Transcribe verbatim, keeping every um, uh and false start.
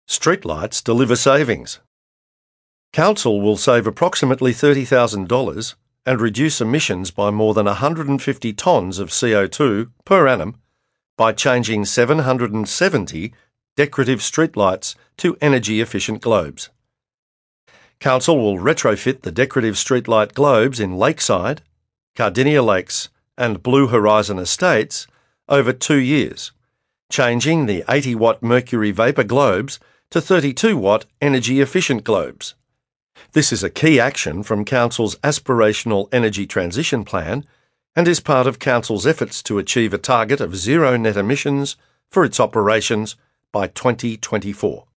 Streetlights deliver savings. Council will save approximately thirty thousand dollars and reduce emissions by more than one hundred fifty tonnes of C O two per annum by changing seven hundred seventy decorative streetlights to energy-efficient globes. Council will retrofit the decorative streetlight globes in Lakeside, Cardinia Lakes and Blue Horizon Estates over two years, changing the eighty watt mercury vapour globes to thirty-two watt energy-efficient globes. This is a key action from Council's Aspirational Energy Transition Plan and is part of Council's efforts to achieve a target of zero net emissions for its operations by twenty twenty-four.